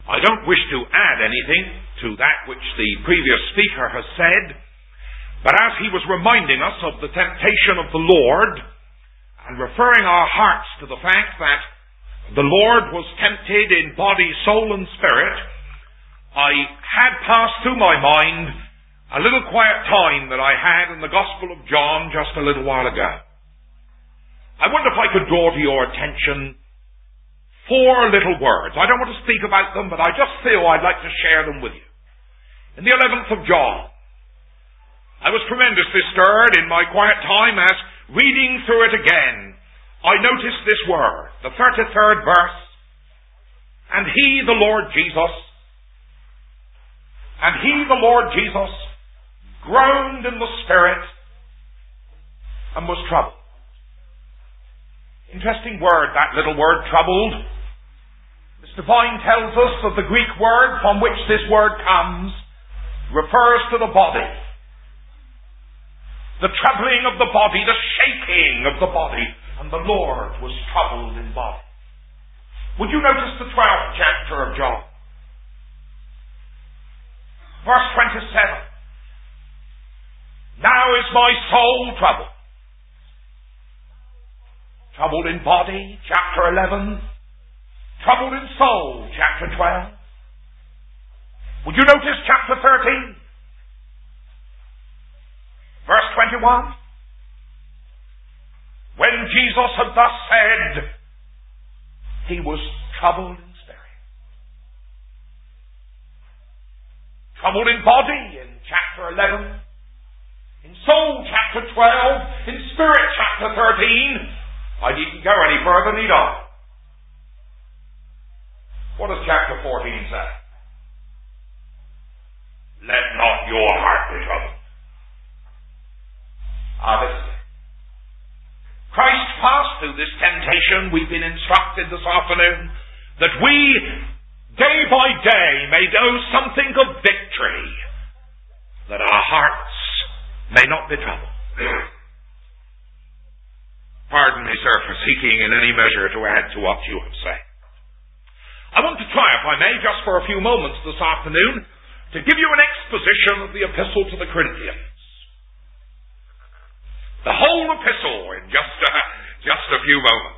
I don't wish to add anything to that which the previous speaker has said, but as he was reminding us of the temptation of the Lord and referring our hearts to the fact that the Lord was tempted in body, soul, and spirit, I had passed through my mind a little quiet time that I had in the Gospel of John just a little while ago. I wonder if I could draw to your attention 4 little words. I don't want to speak about them, but I just feel I'd like to share them with you. In the 11th of John, I was tremendously stirred in my quiet time as, reading through it again, I noticed this word, the 33rd verse, and he, the Lord Jesus, groaned in the spirit and was troubled. Interesting word, that little word, troubled. This divine tells us that the Greek word from which this word comes refers to the body. The troubling of the body, the shaking of the body. And the Lord was troubled in body. Would you notice the 12th chapter of John? Verse 27. Now is my soul troubled. Troubled in body, chapter 11. Troubled in soul, chapter 12. Would you notice chapter 13? Verse 21. When Jesus had thus said, he was troubled in spirit. Troubled in body in chapter 11. In soul, chapter 12. In spirit, chapter 13. I needn't go any further, need I? What does chapter 14 say? Let not your heart be troubled. This is it. Christ passed through this temptation. We've been instructed this afternoon that we, day by day, may know something of victory, that our hearts may not be troubled. Pardon me, sir, for seeking in any measure to add to what you have said. I want to try, if I may, just for a few moments this afternoon, to give you an exposition of the epistle to the Corinthians. The whole epistle in just a few moments.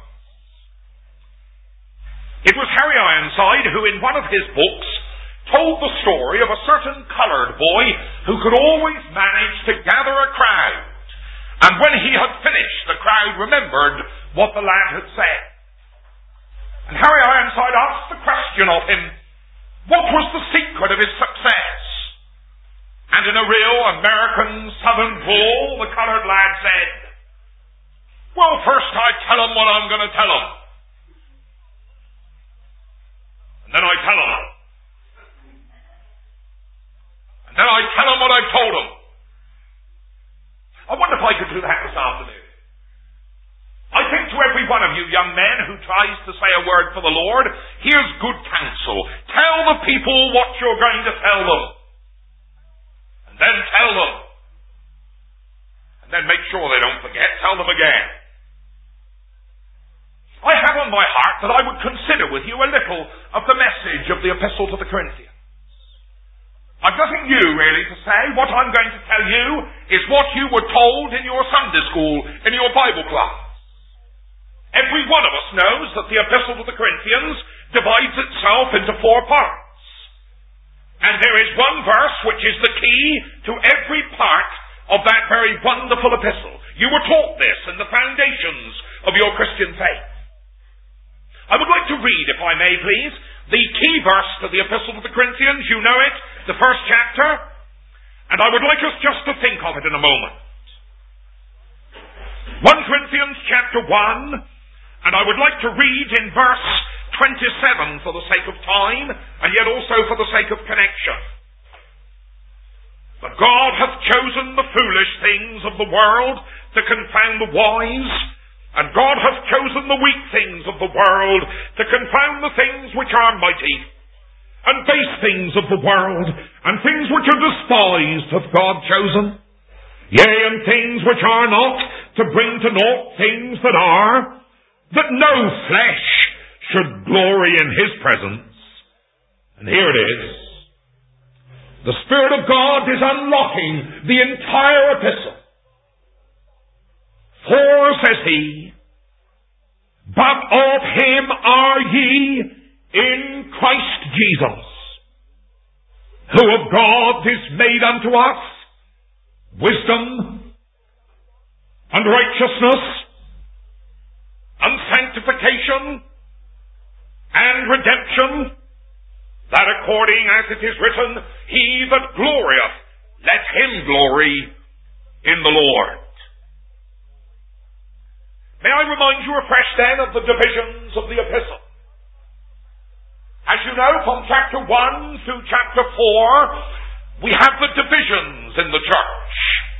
It was Harry Ironside who, in one of his books, told the story of a certain coloured boy who could always manage to gather a crowd. And when he had finished, the crowd remembered what the lad had said. And Harry Ironside asked the question of him, what was the secret of his success? And in a real American Southern drawl, the coloured lad said, well, first I tell him what I'm going to tell him. And then I tell him. And then I tell him what I've told him. I wonder if I could do that this afternoon. I think to every one of you young men who tries to say a word for the Lord, here's good counsel. Tell the people what you're going to tell them. And then tell them. And then make sure they don't forget. Tell them again. I have on my heart that I would consider with you a little of the message of the Epistle to the Corinthians. I've nothing new really to say. What I'm going to tell you is what you were told in your Sunday school, in your Bible class. Every one of us knows that the Epistle to the Corinthians divides itself into 4 parts. And there is one verse which is the key to every part of that very wonderful epistle. You were taught this in the foundations of your Christian faith. I would like to read, if I may please, the key verse to the Epistle to the Corinthians. You know it, the 1st chapter. And I would like us just to think of it in a moment. 1 Corinthians chapter 1, and I would like to read in verse 27 for the sake of time, and yet also for the sake of connection. But God hath chosen the foolish things of the world to confound the wise, and God hath chosen the weak things of the world to confound the things which are mighty, and base things of the world, and things which are despised hath God chosen, yea, and things which are not, to bring to naught things that are, that no flesh should glory in his presence. And here it is. The Spirit of God is unlocking the entire epistle. For, says he, but of him are ye in Christ Jesus, who of God is made unto us wisdom and righteousness and sanctification and redemption, that according as it is written, he that glorieth, let him glory in the Lord. May I remind you afresh then of the divisions of the epistle. As you know, from chapter 1 through chapter 4, we have the divisions in the church.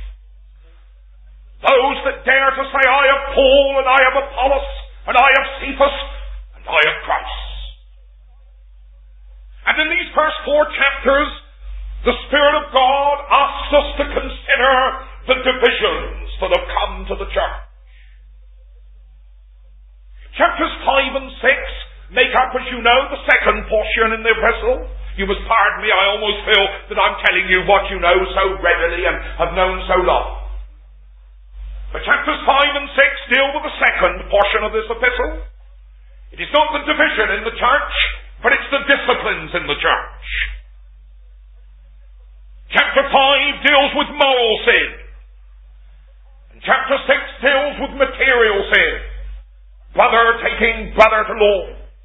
Those that dare to say, I have Paul, and I have Apollos, and I have Cephas, and I have Christ. And in these first 4 chapters, the Spirit of God asks us to consider the divisions that have come to the church. Chapters 5 and 6 make up, as you know, the second portion in the epistle. You must pardon me, I almost feel that I'm telling you what you know so readily and have known so long. But chapters 5 and 6 deal with the second portion of this epistle. It is not the division in the church, but it's the disciplines in the church. Chapter 5 deals with moral sin. And chapter 6 deals with material sin. Brother taking brother to law.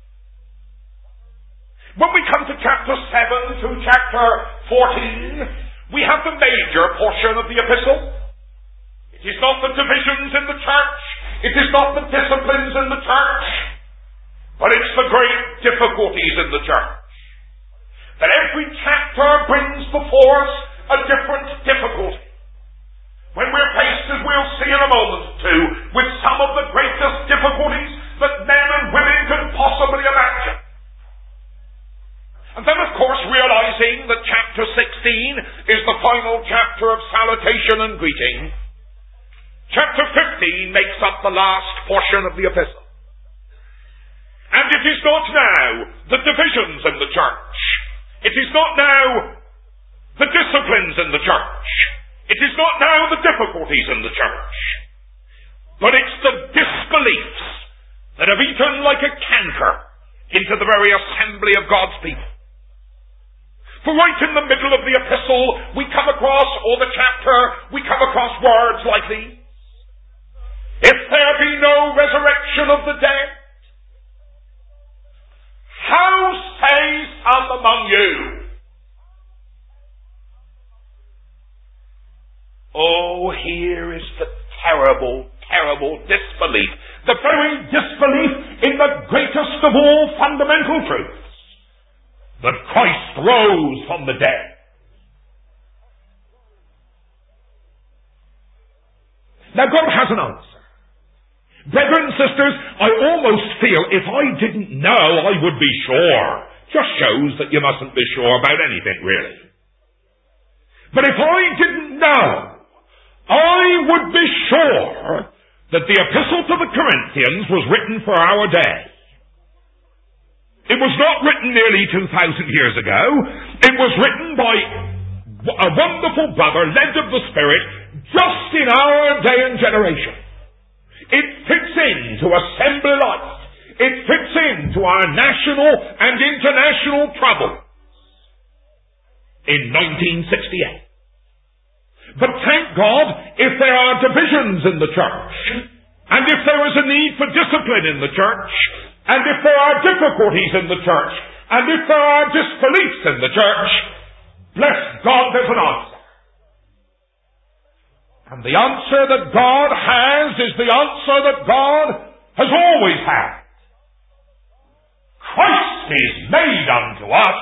When we come to chapter 7 through chapter 14, we have the major portion of the epistle. It is not the divisions in the church. It is not the disciplines in the church. But it's the great difficulties in the church. That every chapter brings before us a different difficulty. When we're faced, as we'll see in a moment or two, with some of the greatest difficulties that men and women can possibly imagine. And then, of course, realizing that chapter 16 is the final chapter of salutation and greeting, chapter 15 makes up the last portion of the epistle. And it is not now the divisions in the church. It is not now the disciplines in the church. It is not now the difficulties in the church. But it's the disbeliefs that have eaten like a canker into the very assembly of God's people. For right in the middle of the epistle, we come across, or the chapter, we come across words like these. If there be no resurrection of the dead, how say some among you? Oh, here is the terrible, terrible disbelief. The very disbelief in the greatest of all fundamental truths. That Christ rose from the dead. Now God has an answer. Brethren and sisters, I almost feel if I didn't know, I would be sure. Just shows that you mustn't be sure about anything, really. But if I didn't know, I would be sure that the epistle to the Corinthians was written for our day. It was not written nearly 2,000 years ago. It was written by a wonderful brother, led of the Spirit, just in our day and generation. It fits into assembly life. It fits into our national and international trouble in 1968. But thank God, if there are divisions in the church, and if there is a need for discipline in the church, and if there are difficulties in the church, and if there are disbeliefs in the church, bless God, there's an answer. And the answer that God has is the answer that God has always had. Christ is made unto us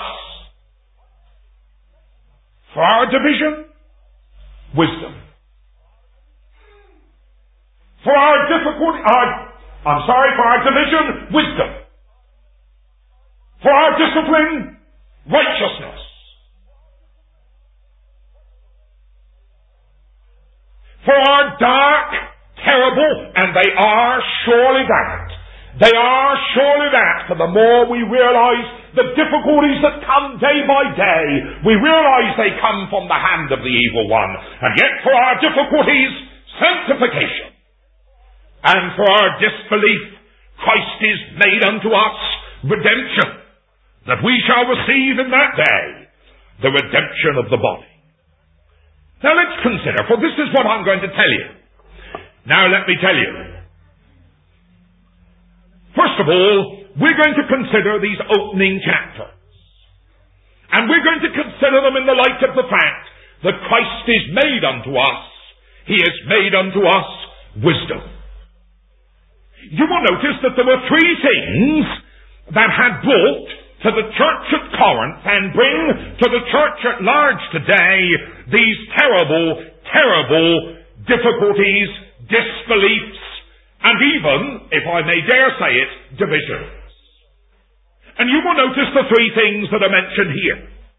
for our division, wisdom. For our division, wisdom. For our discipline, righteousness. For our dark, terrible, and they are surely that. They are surely that, for the more we realize the difficulties that come day by day, we realize they come from the hand of the evil one. And yet for our difficulties, sanctification. And for our disbelief, Christ is made unto us redemption, that we shall receive in that day the redemption of the body. Now let's consider, for this is what I'm going to tell you. Now let me tell you. First of all, we're going to consider these opening chapters. And we're going to consider them in the light of the fact that Christ is made unto us. He is made unto us wisdom. You will notice that there were three things that had brought to the church at Corinth and bring to the church at large today these terrible, terrible difficulties, disbeliefs, and even, if I may dare say it, divisions. And you will notice the three things that are mentioned here.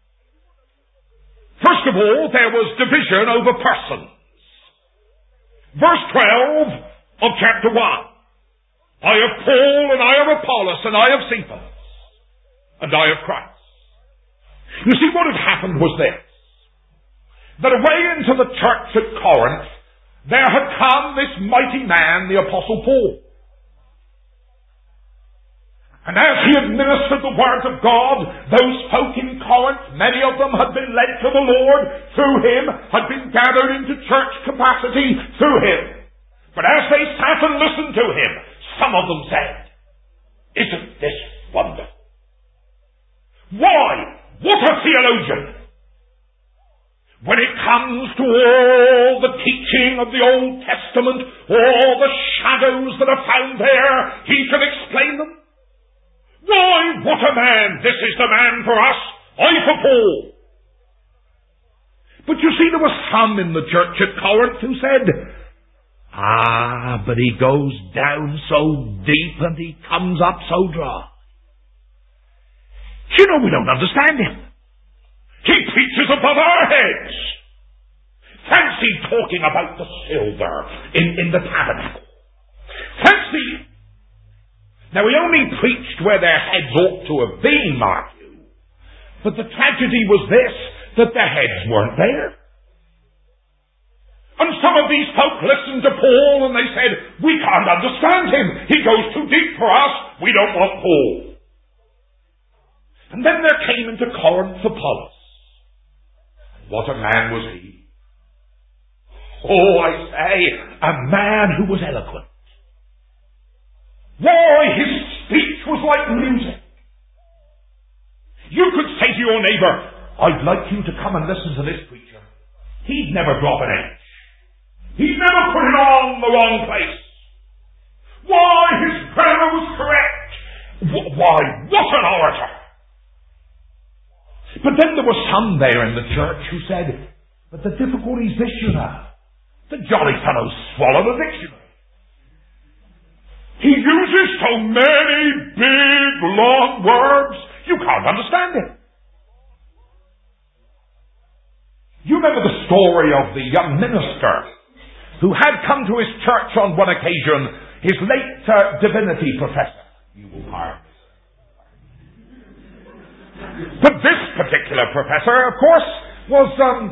First of all, there was division over persons. Verse 12 of chapter 1. I of Paul, and I of Apollos, and I of Cephas, and I of Christ. You see, what had happened was this. That away into the church at Corinth, there had come this mighty man, the Apostle Paul. And as he administered the Word of God, those folk in Corinth, many of them had been led to the Lord through him, had been gathered into church capacity through him. But as they sat and listened to him, some of them said, "Isn't this wonderful? Why, what a theologian! When it comes to all the teaching of the Old Testament, all the shadows that are found there, he can explain them. Why, what a man! This is the man for us. I for Paul." But you see, there were some in the church at Corinth who said, but he goes down so deep and he comes up so dry. You know, we don't understand him. He preaches above our heads. Fancy talking about the silver in the tabernacle. Fancy. Now, he only preached where their heads ought to have been, mark you. But the tragedy was this, that their heads weren't there. And some of these folk listened to Paul and they said, "We can't understand him. He goes too deep for us. We don't want Paul." And then there came into Corinth Apollos. What a man was he. Oh, I say, a man who was eloquent. Why, his speech was like music. You could say to your neighbor, "I'd like you to come and listen to this preacher." He'd never drop an inch. He'd never put it on the wrong place. Why, his grammar was correct. Why, what an orator. But then there were some there in the church who said, "But the difficulty's this, you know. The jolly fellow's swallowed a dictionary. He uses so many big, long words, you can't understand it." You remember the story of the young minister who had come to his church on one occasion, his late divinity professor. You will pardon me. But this particular professor, of course, was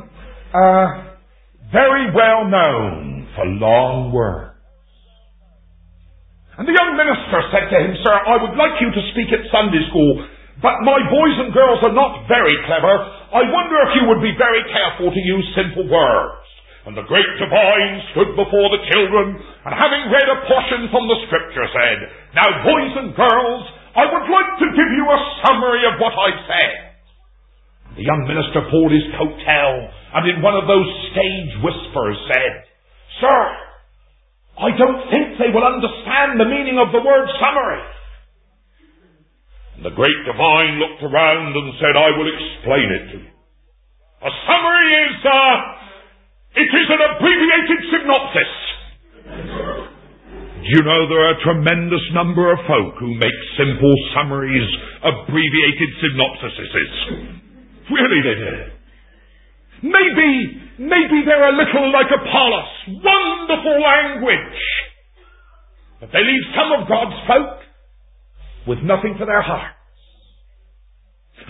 very well known for long words. And the young minister said to him, "Sir, I would like you to speak at Sunday school, but my boys and girls are not very clever. I wonder if you would be very careful to use simple words." And the great divine stood before the children, and having read a portion from the scripture said, "Now, boys and girls, I would like to give you a summary of what I've said." The young minister pulled his coat tail, and in one of those stage whispers said, "Sir, I don't think they will understand the meaning of the word summary." And the great divine looked around and said, "I will explain it to you. A summary is, it is an abbreviated synopsis." Do you know there are a tremendous number of folk who make simple summaries, abbreviated synopsises? Really they do. Maybe they're a little like Apollos. Wonderful language. But they leave some of God's folk with nothing for their hearts.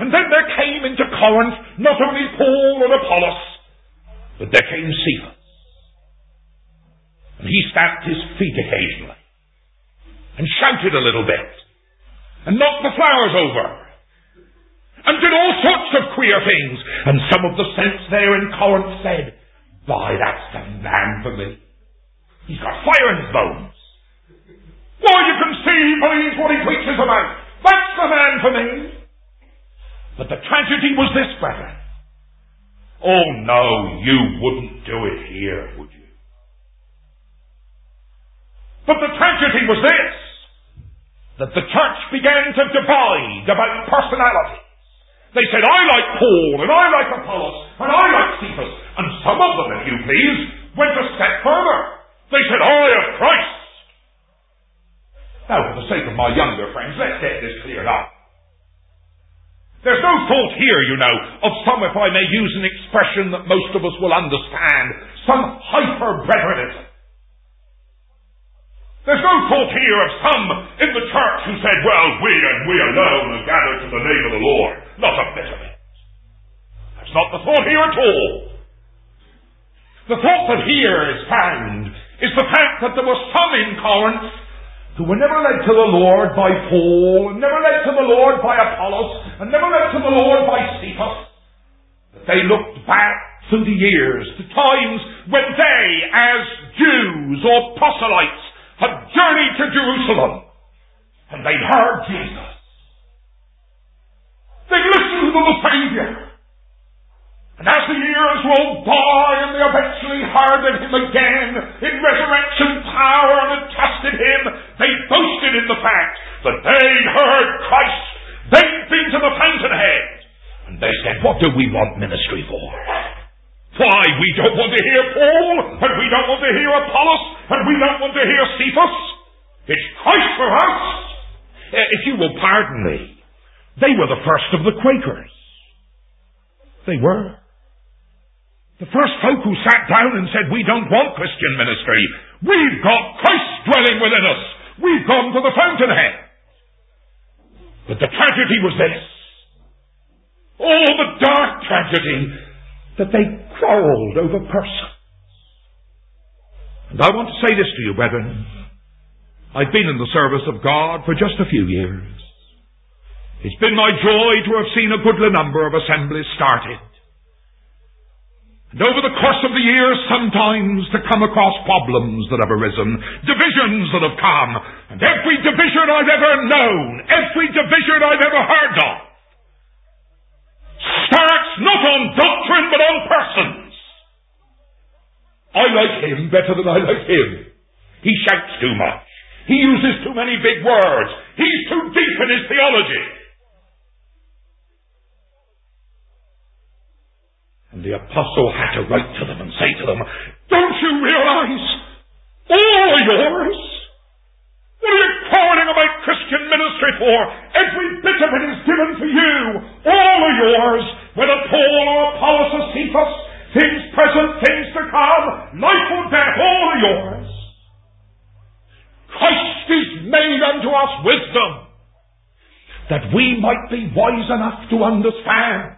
And then there came into Corinth not only Paul and Apollos, but there came Cephas. And he stamped his feet occasionally, and shouted a little bit, and knocked the flowers over, and did all sorts of queer things. And some of the saints there in Corinth said, "Why, that's the man for me. He's got fire in his bones. Why, you can see he believes what he preaches about. That's the man for me." But the tragedy was this, brethren. Oh no, you wouldn't do it here, would you? But the tragedy was this, that the church began to divide about personality. They said, "I like Paul, and I like Apollos, and I like Cephas." And some of them, if you please, went a step further. They said, "I have Christ." Now, for the sake of my younger friends, let's get this cleared up. There's no thought here, you know, of some, if I may use an expression that most of us will understand, some hyper-bretherism. There's no thought here of some in the church who said, "Well, we and we alone have gathered to the name of the Lord." Not a bit of it. That's not the thought here at all. The thought that here is found is the fact that there were some in Corinth who were never led to the Lord by Paul, and never led to the Lord by Apollos, and never led to the Lord by Cephas. But they looked back through the years to times when they, as Jews or proselytes, had journeyed to Jerusalem, and they'd heard Jesus. They'd listened to the Savior. And as the years rolled by and they eventually heard of him again in resurrection power and had trusted him, they boasted in the fact that they'd heard Christ. They'd been to the fountainhead. And they said, "What do we want ministry for? Why, we don't want to hear Paul, and we don't want to hear Apollos, and we don't want to hear Cephas. It's Christ for us." If you will pardon me, they were the first of the Quakers. They were. The first folk who sat down and said, "We don't want Christian ministry. We've got Christ dwelling within us. We've gone to the fountainhead." But the tragedy was this. Oh, the dark tragedy that they quarreled over persons. And I want to say this to you, brethren. I've been in the service of God for just a few years. It's been my joy to have seen a goodly number of assemblies started. And over the course of the years, sometimes to come across problems that have arisen, divisions that have come, and every division I've ever known, every division I've ever heard of, starts not on doctrine but on persons. I like him better than I like him. He shouts too much. He uses too many big words. He's too deep in his theology. And the apostle had to write to them and say to them, "Don't you realize all are yours? What are you quarreling about Christian ministry for? Every bit of it is given to you. All are yours, whether Paul or Apollos or Cephas, things present, things to come, life or death, all are yours. Christ is made unto us wisdom, that we might be wise enough to understand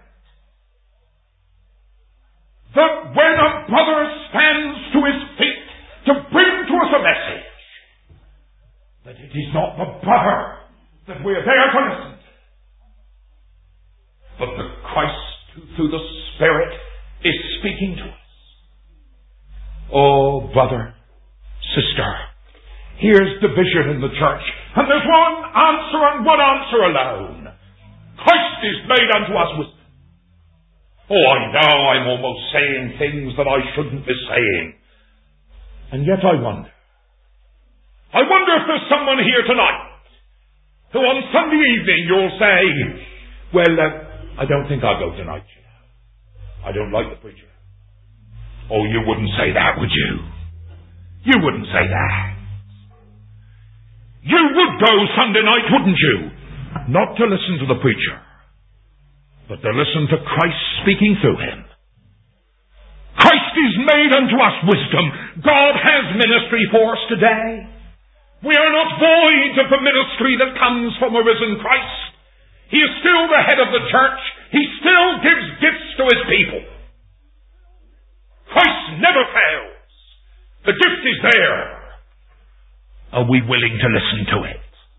that when a brother stands to his feet to bring to us a message, that it is not the brother that we're there to listen to, but the Christ who through the Spirit is speaking to us. Oh, brother, sister, here's division in the church, and there's one answer and one answer alone. Christ is made unto us wisdom. Oh, I know I'm almost saying things that I shouldn't be saying. And yet I wonder if there's someone here tonight who on Sunday evening you'll say, "Well, I don't think I'll go tonight. I don't like the preacher." Oh, you wouldn't say that, would you? You wouldn't say that. You would go Sunday night, wouldn't you? Not to listen to the preacher, but to listen to Christ speaking through him. Christ is made unto us wisdom. God has ministry for us today. We are not void of the ministry that comes from a risen Christ. He is still the head of the church. He still gives gifts to his people. Christ never fails. The gift is there. Are we willing to listen to it?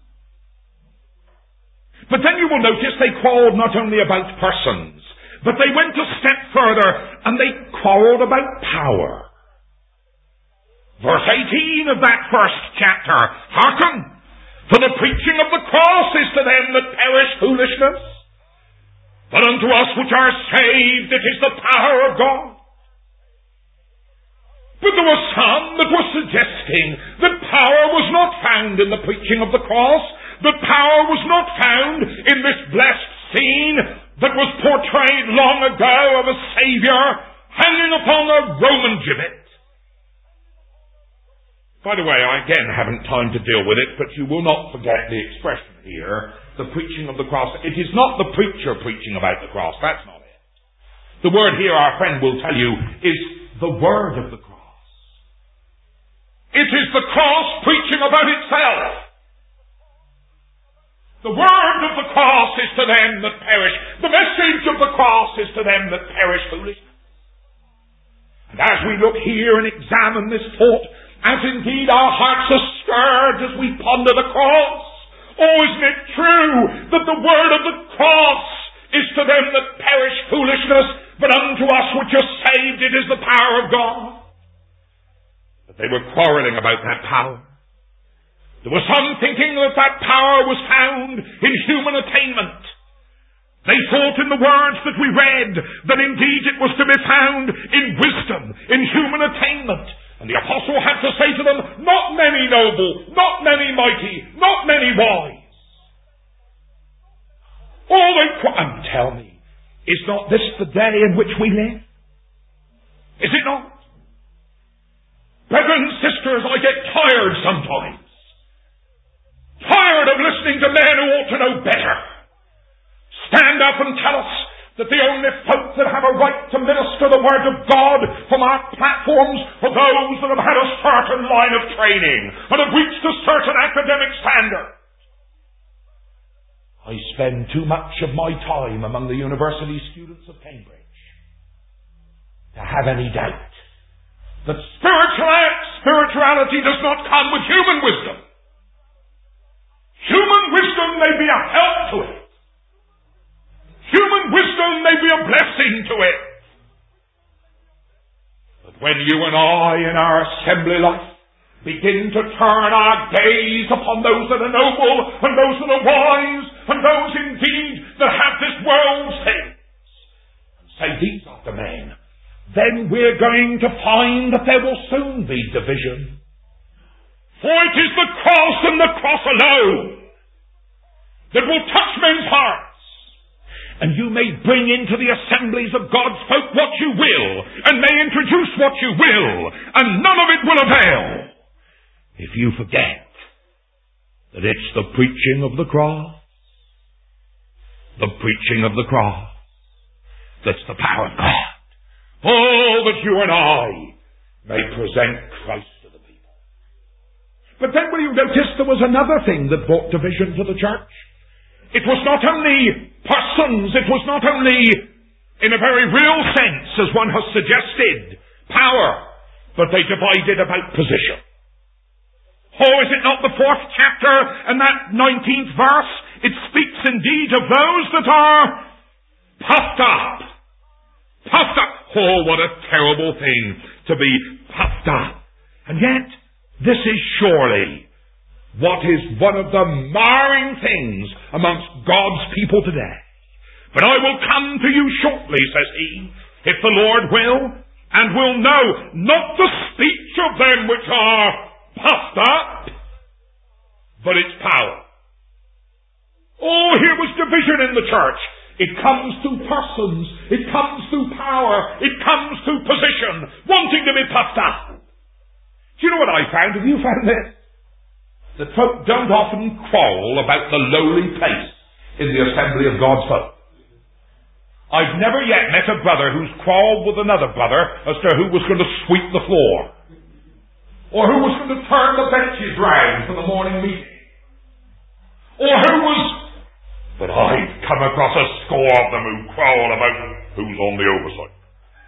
But then you will notice they quarreled not only about persons, but they went a step further and they quarreled about power. Verse 18 of that first chapter, hearken, for the preaching of the cross is to them that perish foolishness, but unto us which are saved it is the power of God. But there were some that were suggesting that power was not found in the preaching of the cross, that power was not found in this blessed scene that was portrayed long ago of a Savior hanging upon a Roman gibbet. By the way, I again haven't time to deal with it, but you will not forget the expression here, the preaching of the cross. It is not the preacher preaching about the cross, that's not it. The word here, our friend will tell you, is the word of the cross. It is the cross preaching about itself. The word of the cross is to them that perish. The message of the cross is to them that perish foolishly. And as we look here and examine this thought, as indeed our hearts are stirred as we ponder the cross, oh, isn't it true that the word of the cross is to them that perish foolishness, but unto us which are saved it is the power of God? But they were quarreling about that power. There were some thinking that that power was found in human attainment. They thought in the words that we read that indeed it was to be found in wisdom, in human attainment. And the apostle had to say to them, not many noble, not many mighty, not many wise. All they and tell me, is not this the day in which we live? Is it not? Brethren and sisters, I get tired sometimes. Tired of listening to men who ought to know better. Stand up and tell us that the only folk that have a right to minister the word of God from our platforms are those that have had a certain line of training and have reached a certain academic standard. I spend too much of my time among the university students of Cambridge to have any doubt that spirituality does not come with human wisdom. Human wisdom may be a help to it. Human wisdom may be a blessing to it. But when you and I in our assembly life begin to turn our gaze upon those that are noble and those that are wise and those indeed that have this world's things and say these are the men, then we're going to find that there will soon be division. For it is the cross and the cross alone that will touch men's hearts. And you may bring into the assemblies of God's folk what you will, and may introduce what you will, and none of it will avail if you forget that it's the preaching of the cross, that's the power of God. Oh, that you and I may present Christ to the people. But then will you notice there was another thing that brought division to the church? It was not only persons, it was not only, in a very real sense, as one has suggested, power, but they divided about position. Oh, is it not the 4th chapter and that 19th verse? It speaks indeed of those that are puffed up. Puffed up. Oh, what a terrible thing to be puffed up. And yet, this is surely what is one of the marring things amongst God's people today. But I will come to you shortly, says he, if the Lord will, and will know not the speech of them which are puffed up, but its power. Oh, here was division in the church. It comes through persons. It comes through power. It comes through position, wanting to be puffed up. Do you know what I found? Have you found this? That folk don't often quarrel about the lowly place in the assembly of God's folk. I've never yet met a brother who's quarreled with another brother as to who was going to sweep the floor, or who was going to turn the benches round for the morning meeting, or who was But I've come across a score of them who quarrel about who's on the oversight.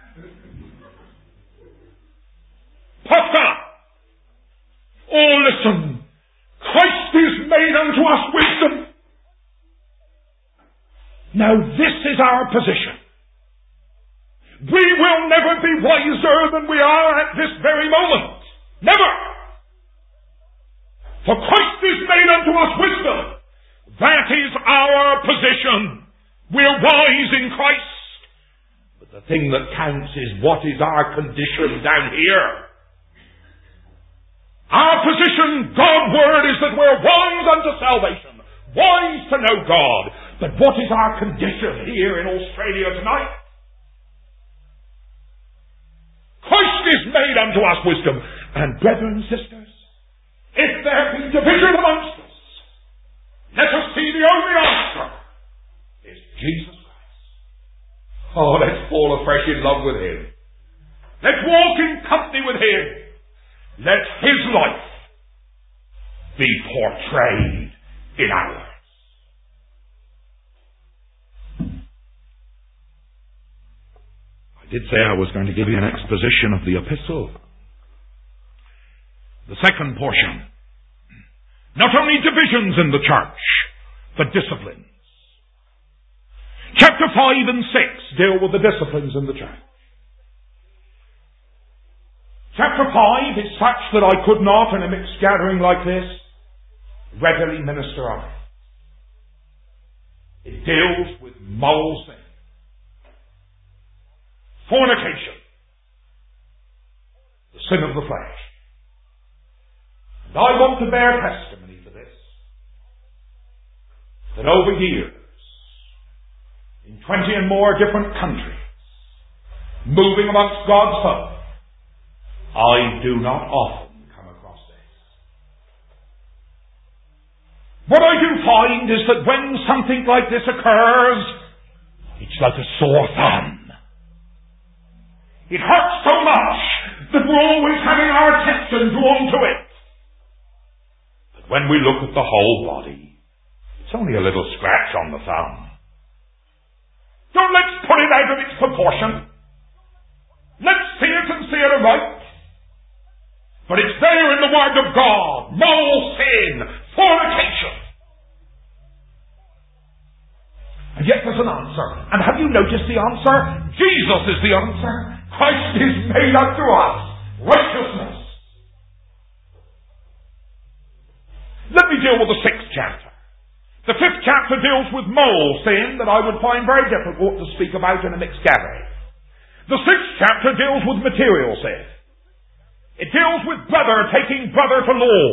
Puffed up! Oh, listen! Christ is made unto us wisdom. Now this is our position. We will never be wiser than we are at this very moment. Never! For Christ is made unto us wisdom. That is our position. We're wise in Christ. But the thing that counts is what is our condition down here. Our position, God's word, is that we're wise unto salvation. Wise to know God. But what is our condition here in Australia tonight? Christ is made unto us wisdom. And brethren and sisters, if there be division amongst us, let us see the only answer is Jesus Christ. Oh, let's fall afresh in love with Him. Let's walk in company with Him. Let His life be portrayed in ours. I did say I was going to give you an exposition of the epistle. The second portion. Not only divisions in the church, but disciplines. Chapter 5 and 6 deal with the disciplines in the church. Chapter 5 is such that I could not, in a mixed gathering like this, readily minister on it. It deals with moral sin, fornication, the sin of the flesh. And I want to bear testimony to this, that over years, in 20 and more different countries, moving amongst God's folk, I do not often come across this. What I do find is that when something like this occurs, it's like a sore thumb. It hurts so much that we're always having our attention drawn to it. But when we look at the whole body, it's only a little scratch on the thumb. Don't let's put it out of its proportion. Let's see it and see it aright. But it's there in the Word of God. Moral sin, fornication. And yet there's an answer. And have you noticed the answer? Jesus is the answer. Christ is made unto us righteousness. Let me deal with the 6th chapter. The 5th chapter deals with moral sin that I would find very difficult to speak about in a mixed gathering. The 6th chapter deals with material sin. It deals with brother taking brother to law.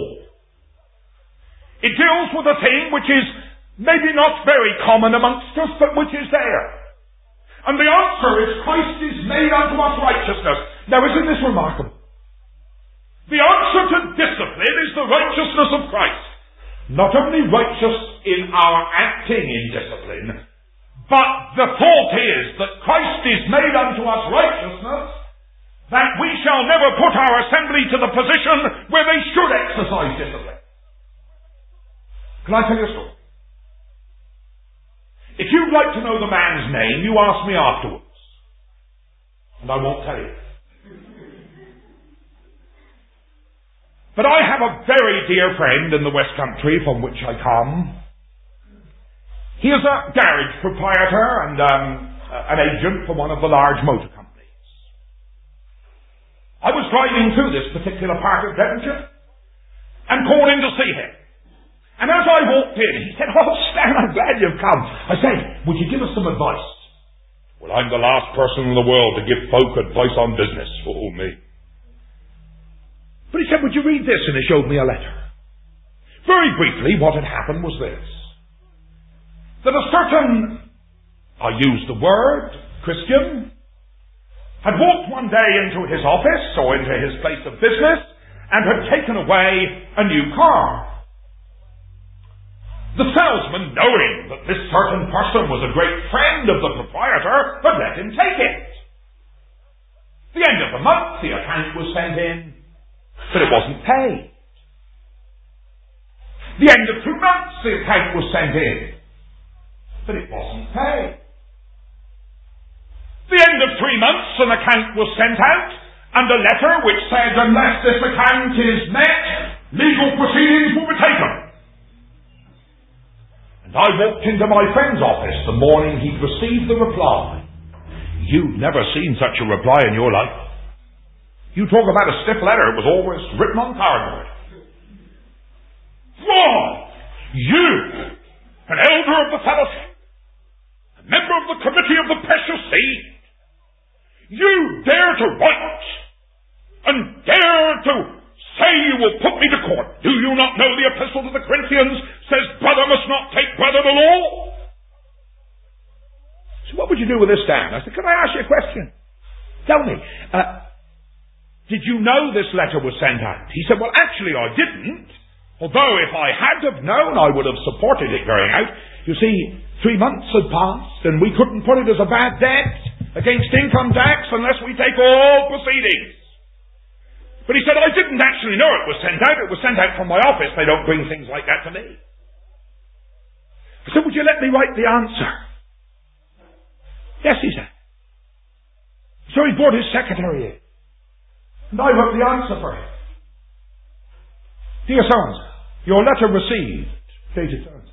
It deals with a thing which is maybe not very common amongst us, but which is there. And the answer is Christ is made unto us righteousness. Now isn't this remarkable? The answer to discipline is the righteousness of Christ. Not only righteous in our acting in discipline, but the thought is that Christ is made unto us righteousness, that we shall never put our assembly to the position where they should exercise discipline. Can I tell you a story? If you'd like to know the man's name, you ask me afterwards. And I won't tell you. But I have a very dear friend in the West Country from which I come. He is a garage proprietor and an agent for one of the large motor companies. I was driving through this particular part of Devonshire and called in to see him. And as I walked in, he said, "Oh, Stan, I'm glad you've come." I said, "Would you give us some advice?" "Well, I'm the last person in the world to give folk advice on business." Oh, me. But he said, "Would you read this?" And he showed me a letter. Very briefly, what had happened was this. That a certain, I use the word, Christian, had walked one day into his office or into his place of business and had taken away a new car. The salesman, knowing that this certain person was a great friend of the proprietor, had let him take it. The end of the month, the account was sent in, but it wasn't paid. The end of 2 months, the account was sent in, but it wasn't paid. The end of 3 months, an account was sent out, and a letter which said, unless this account is met, legal proceedings will be taken. And I walked into my friend's office the morning he'd received the reply. You've never seen such a reply in your life. You talk about a stiff letter, it was always written on cardboard. Why? You, an elder of the fellowship, a member of the committee of the precious seed, you dare to write and dare to say you will put me to court. Do you not know the epistle to the Corinthians says brother must not take brother to law? So what would you do with this, Dan? I said, can I ask you a question? Tell me, did you know this letter was sent out? He said, well, actually I didn't. Although if I had have known, I would have supported it going out. You see, 3 months had passed, and we couldn't put it as a bad debt against income tax unless we take all proceedings. But he said, I didn't actually know it was sent out. It was sent out from my office. They don't bring things like that to me. I said, would you let me write the answer? Yes, he said. So he brought his secretary in, and I wrote the answer for him. Dear so-and-so, your letter received, dated so-and-so.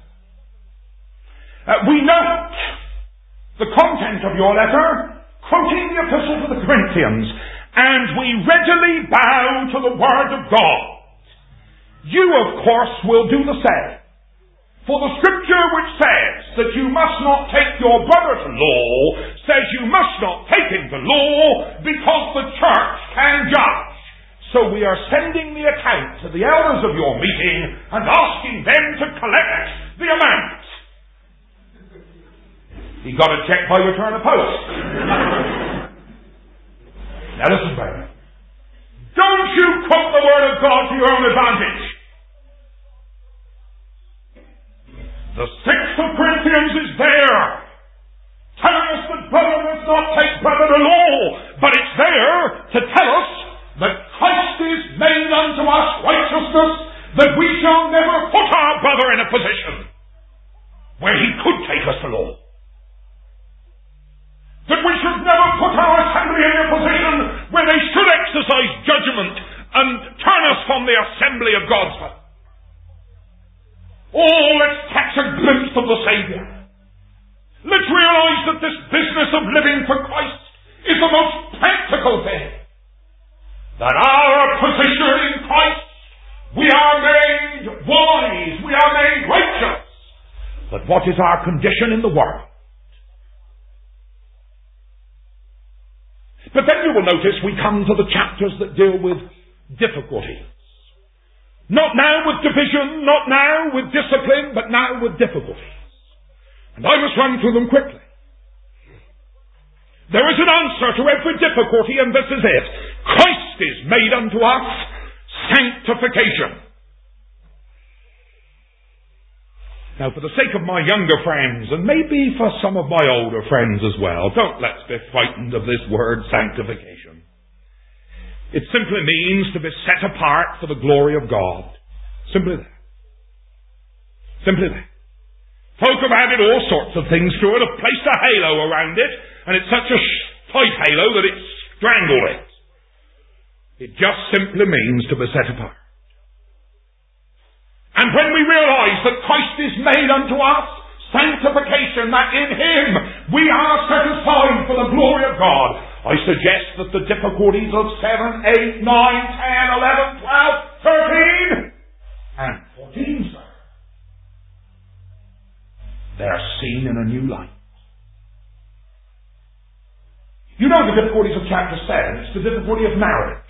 We note the content of your letter, quoting the epistle to the Corinthians, and we readily bow to the word of God. You, of course, will do the same. For the scripture which says that you must not take your brother to law, says you must not take him to law because the church can judge. So we are sending the account to the elders of your meeting and asking them to collect the amount. He got a check by return of post. Now listen, brother. Don't you quote the word of God to your own advantage. The 6th of Corinthians is there, telling us that brother must not take brother to law, but it's there to tell us that Christ is made unto us righteousness, that we shall never put our brother in a position where he could take us to law. That we should never put our assembly in a position where they should exercise judgment and turn us from the assembly of God's people. Oh, let's catch a glimpse of the Saviour. Let's realize that this business of living for Christ is the most practical thing. That our position in Christ, we are made wise, we are made righteous. But what is our condition in the world? But then you will notice we come to the chapters that deal with difficulties. Not now with division, not now with discipline, but now with difficulties. And I must run through them quickly. There is an answer to every difficulty, and this is it. Christ is made unto us sanctification. Now, for the sake of my younger friends, and maybe for some of my older friends as well, don't let's be frightened of this word sanctification. It simply means to be set apart for the glory of God. Simply that. Simply that. Folk have added all sorts of things to it, have placed a halo around it, and it's such a tight halo that it's strangled it. It just simply means to be set apart. And when we realize that Christ is made unto us sanctification, that in Him we are set aside for the glory of God, I suggest that the difficulties of 7, 8, 9, 10, 11, 12, 13, and 14, sir, they're seen in a new light. You know the difficulties of chapter 7. It's the difficulty of marriage.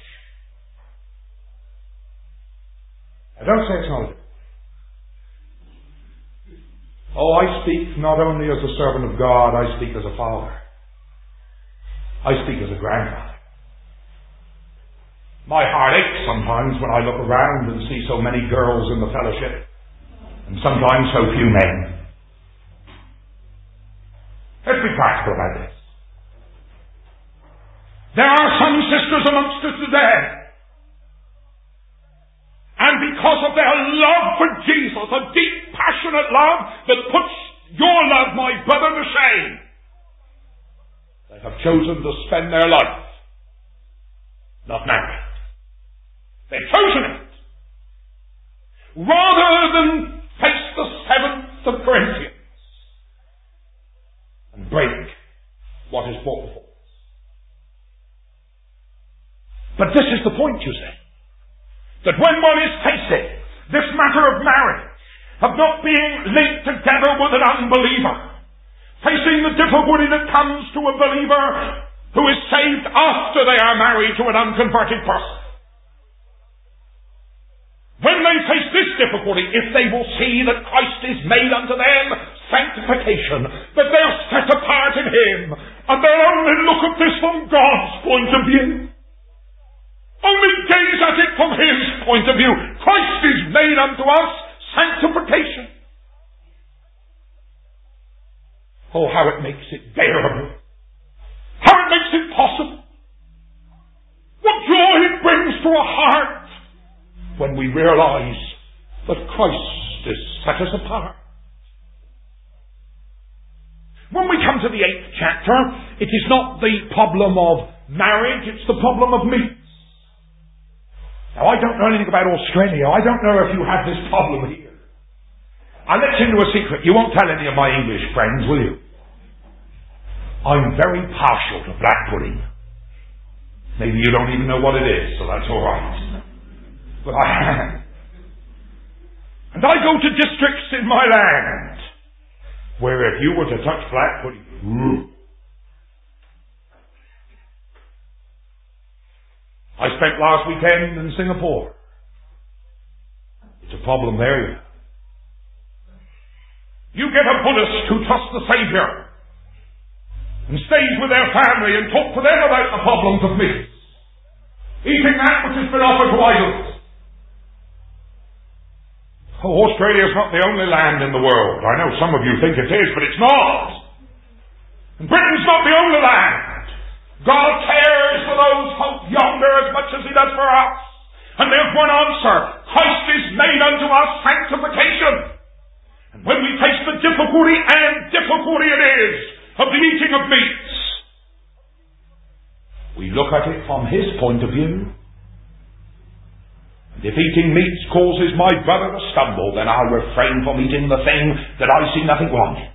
I don't say it's not a difficulty. Oh, I speak not only as a servant of God, I speak as a father. I speak as a grandfather. My heart aches sometimes when I look around and see so many girls in the fellowship, and sometimes so few men. Let's be practical about this. There are some sisters amongst us today, and because of their love for Jesus, a deep, passionate love that puts your love my brother to shame. They have chosen to spend their life not married. They've chosen it. Rather than face the 7th of Corinthians and break what is brought before us. But this is the point, you see. That when one is facing this matter of marriage, of not being linked together with an unbeliever, facing the difficulty that comes to a believer who is saved after they are married to an unconverted person, when they face this difficulty, if they will see that Christ is made unto them sanctification, that they are set apart in Him, and they'll only look at this from God's point of view, only gaze at it from His point of view, Christ is made unto us sanctification. Oh, how it makes it bearable. How it makes it possible. What joy it brings to a heart when we realize that Christ is set us apart. When we come to the 8th chapter, it is not the problem of marriage, it's the problem of meats. Now, I don't know anything about Australia. I don't know if you have this problem here. I'll let you into a secret. You won't tell any of my English friends, will you? I'm very partial to black pudding. Maybe you don't even know what it is, so that's all right. But I am. And I go to districts in my land where if you were to touch black pudding, I spent last weekend in Singapore. It's a problem there. You get a Buddhist who trusts the Savior and stays with their family and talk to them about the problems of meat, eating that which has been offered to idols. Oh, Australia's not the only land in the world. I know some of you think it is, but it's not. And Britain's not the only land. God cares for those folk yonder as much as He does for us. And there's one answer. Christ is made unto us sanctification. And when we face the difficulty, and difficulty it is, of the eating of meats, we look at it from His point of view. And if eating meats causes my brother to stumble, then I'll refrain from eating the thing that I see nothing wrong in.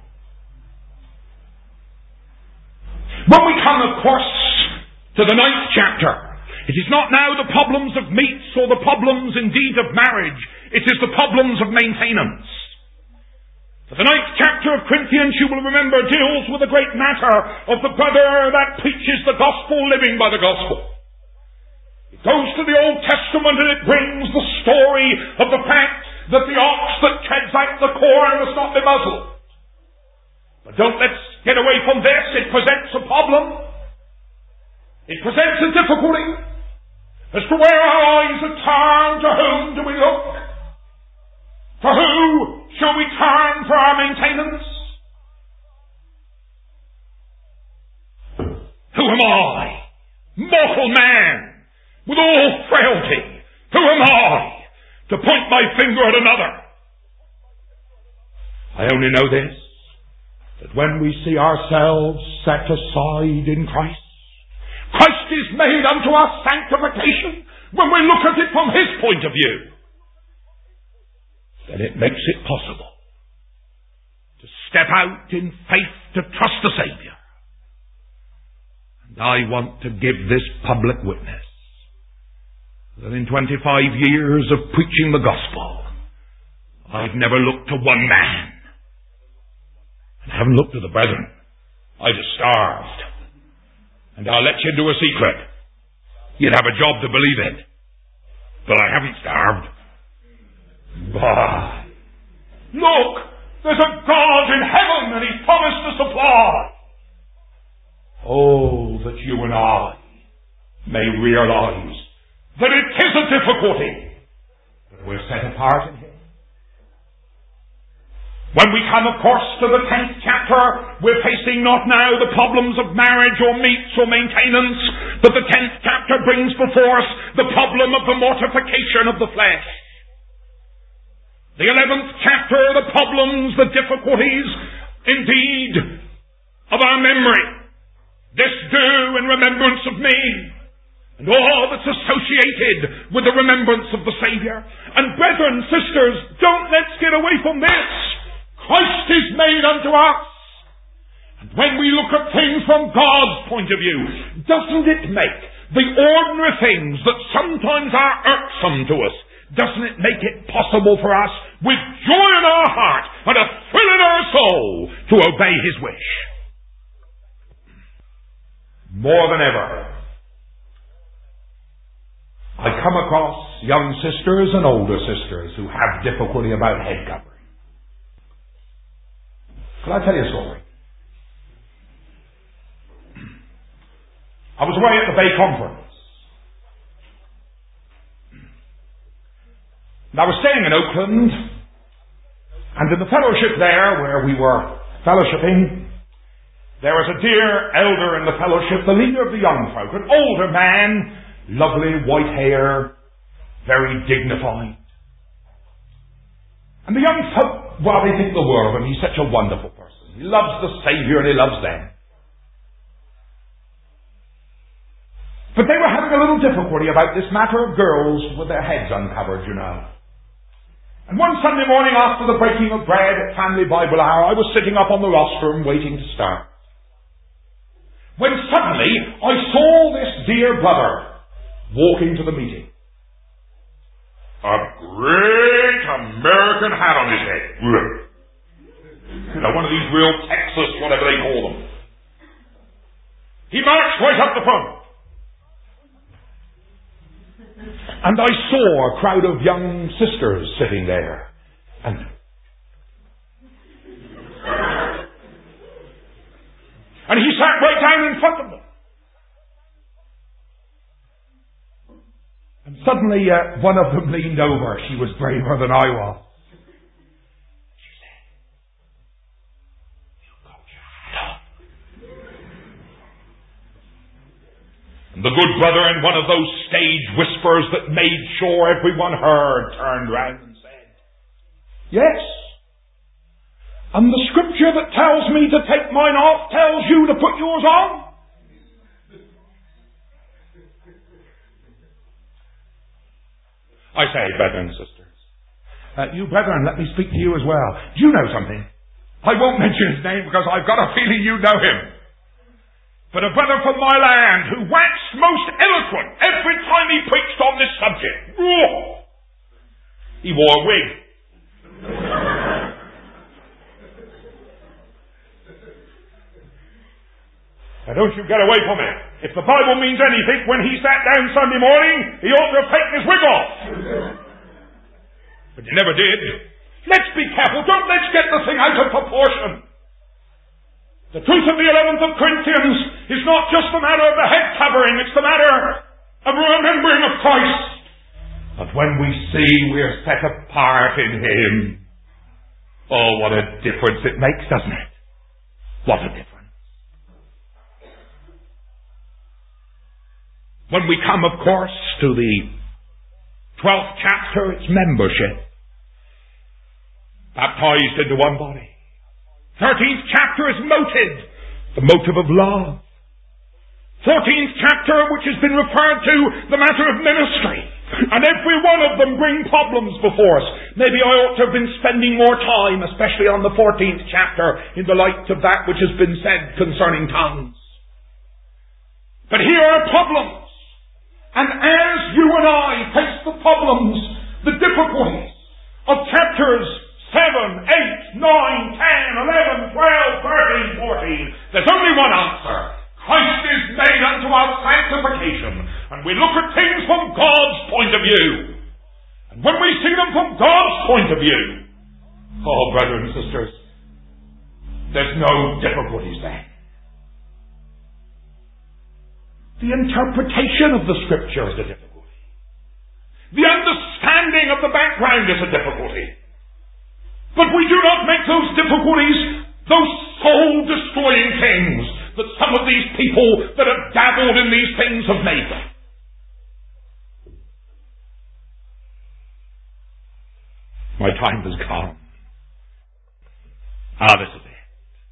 When we come, of course, to the 9th chapter, it is not now the problems of meats or the problems indeed of marriage. It is the problems of maintenance. For the 9th chapter of Corinthians, you will remember, deals with the great matter of the brother that preaches the gospel living by the gospel. It goes to the Old Testament and it brings the story of the fact that the ox that treads out the corn must not be muzzled. But don't let's get away from this. It presents a problem. It presents a difficulty as to where our eyes are turned. To whom do we look? To who shall we turn for our maintenance? Who am I? Mortal man, with all frailty. Who am I to point my finger at another? I only know this, that when we see ourselves set aside in Christ, Christ is made unto us sanctification. When we look at it from His point of view, then it makes it possible to step out in faith to trust the Savior. And I want to give this public witness that in 25 years of preaching the gospel, I've never looked to one man. I haven't looked to the brethren. I'd have starved. And I'll let you into a secret. You'd have a job to believe it. But I haven't starved. Bah. Look, there's a God in heaven and He's promised to supply. Oh, that you and I may realize that it is a difficulty, but we're set apart in Him. When we come, of course, to the 10th chapter, we're facing not now the problems of marriage or meats or maintenance, but the 10th chapter brings before us the problem of the mortification of the flesh. The 11th chapter, the problems, the difficulties indeed of our memory. This do in remembrance of me, and all that's associated with the remembrance of the Saviour. And brethren, sisters, don't let's get away from this. Christ is made unto us. And when we look at things from God's point of view, doesn't it make the ordinary things that sometimes are irksome to us, doesn't it make it possible for us, with joy in our heart and a thrill in our soul, to obey His wish? More than ever, I come across young sisters and older sisters who have difficulty about head covering. Can I tell you a story? I was away at the Bay Conference. And I was staying in Oakland, and in the fellowship there, where we were fellowshipping, there was a dear elder in the fellowship, the leader of the young folk, an older man, lovely white hair, very dignified. And the young folk, well, they think the world of him. He's such a wonderful person. He loves the Saviour and he loves them. But they were having a little difficulty about this matter of girls with their heads uncovered, you know. And one Sunday morning after the breaking of bread at family Bible hour, I was sitting up on the rostrum waiting to start, when suddenly I saw this dear brother walking to the meeting. A great American hat on his head. You know, one of these real Texas, whatever they call them. He marched right up the front. And I saw a crowd of young sisters sitting there. And he sat right down in front of them. And suddenly one of them leaned over. She was braver than I was. She said, "You got your hat on." And the good brother, in one of those stage whispers that made sure everyone heard, turned round and said, "Yes. And the scripture that tells me to take mine off tells you to put yours on." I say, brethren and sisters, you brethren, let me speak to you as well. Do you know something? I won't mention his name because I've got a feeling you know him. But a brother from my land who waxed most eloquent every time he preached on this subject. He wore a wig. Now don't you get away from it. If the Bible means anything, when he sat down Sunday morning, he ought to have taken his wig off. But he never did. Let's be careful. Let's get the thing out of proportion. The truth of the 11th of Corinthians is not just the matter of the head covering, it's the matter of remembering of Christ. But when we see we're set apart in Him, oh, what a difference it makes, doesn't it? What a difference. When we come, of course, to the 12th chapter, it's membership. Baptized into one body. 13th chapter is motive, the motive of love. 14th chapter, which has been referred to, the matter of ministry. And every one of them bring problems before us. Maybe I ought to have been spending more time, especially on the 14th chapter, in the light of that which has been said concerning tongues. But here are problems. And as you and I face the problems, the difficulties of chapters 7, 8, 9, 10, 11, 12, 13, 14, there's only one answer. Christ is made unto our sanctification. And we look at things from God's point of view. And when we see them from God's point of view, oh, brothers and sisters, there's no difficulties there. The interpretation of the Scripture is a difficulty. The understanding of the background is a difficulty. But we do not make those difficulties those soul-destroying things that some of these people that have dabbled in these things have made them. My time has come. This is it.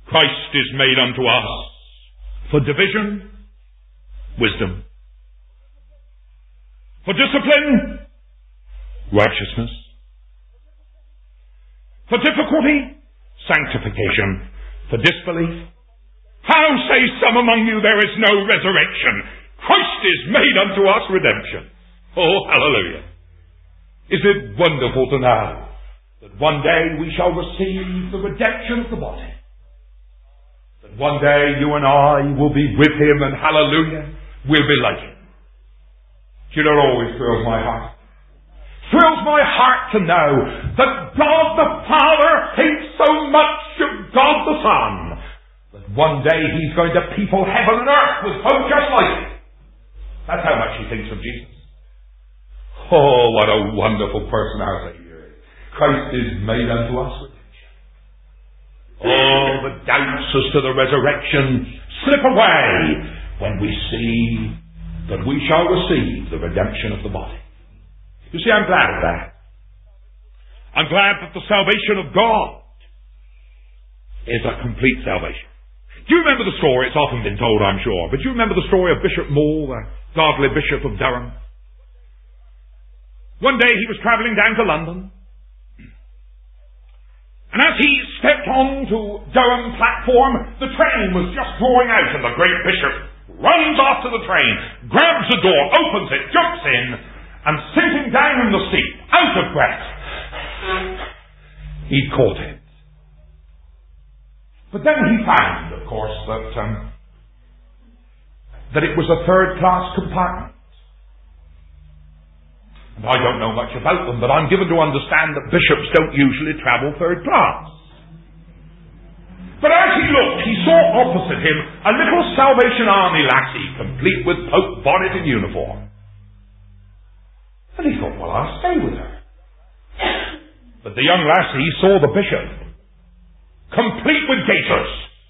Christ is made unto us for division, wisdom. For discipline, righteousness. For difficulty, sanctification. For disbelief, how say some among you there is no resurrection? Christ is made unto us redemption. Oh, hallelujah. Is it wonderful to know that one day we shall receive the redemption of the body? That one day you and I will be with Him, and hallelujah, we'll be like Him. Do you know, it always thrills my heart. Thrills my heart to know that God the Father thinks so much of God the Son that one day He's going to people heaven and earth with folk just like Him. That's how much He thinks of Jesus. Oh, what a wonderful person our Savior is. Christ is made unto us redemption. All the doubts as to the resurrection slip away when we see that we shall receive the redemption of the body. You see, I'm glad of that. I'm glad that the salvation of God is a complete salvation. Do you remember the story? It's often been told, I'm sure. But do you remember the story of Bishop Moule, the godly Bishop of Durham? One day he was travelling down to London. And as he stepped onto Durham platform, the train was just drawing out, and the great bishop runs after the train, grabs the door, opens it, jumps in, and sitting down in the seat, out of breath, he caught it. But then he found, of course, that it was a third-class compartment. And I don't know much about them, but I'm given to understand that bishops don't usually travel third class. But as he looked, he saw opposite him a little Salvation Army lassie, complete with poke bonnet and uniform. And he thought, well, I'll stay with her. But the young lassie saw the bishop, complete with gaiters.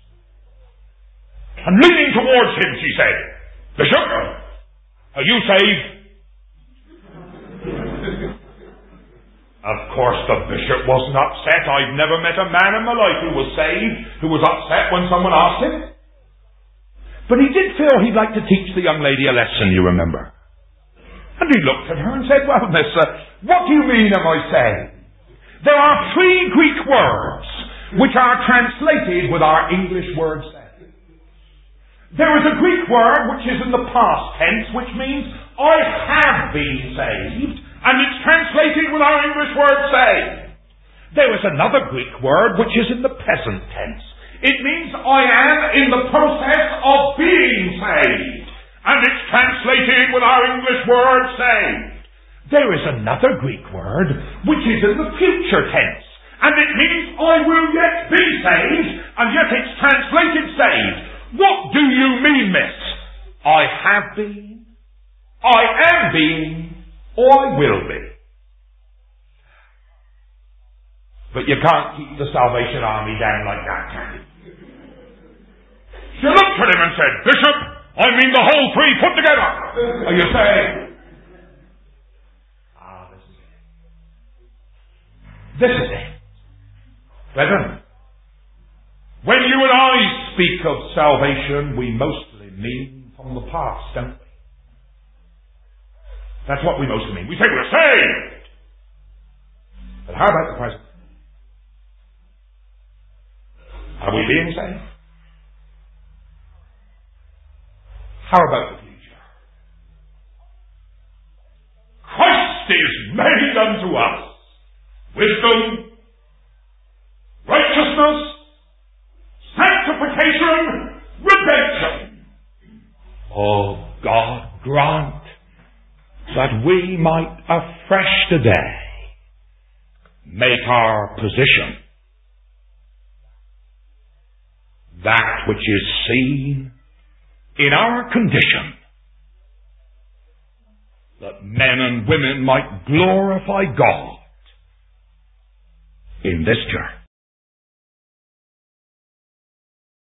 And leaning towards him, she said, "Bishop, are you saved?" Of course the bishop wasn't upset. I've never met a man in my life who was saved, who was upset when someone asked him. But he did feel he'd like to teach the young lady a lesson, you remember. And he looked at her and said, "Well, miss, what do you mean am I saved? There are 3 Greek words which are translated with our English word saved. There is a Greek word which is in the past tense, which means I have been saved, and it's translated with our English word saved. There is another Greek word which is in the present tense. It means I am in the process of being saved, and it's translated with our English word saved. There is another Greek word which is in the future tense, and it means I will yet be saved, and yet it's translated saved. What do you mean, miss? I have been, I am being, or I will be. But you can't keep the Salvation Army down like that, can you? She looked at him and said, "Bishop, I mean the whole 3 put together. Are you saying?" This is it. Brethren, when you and I speak of salvation, we mostly mean from the past, don't we? That's what we mostly mean. We say we're saved. But how about the present? Are we being saved? How about the future? Christ is made unto us wisdom, righteousness, sanctification, redemption. Oh, God grant that we might afresh today make our position that which is seen in our condition, that men and women might glorify God in this church.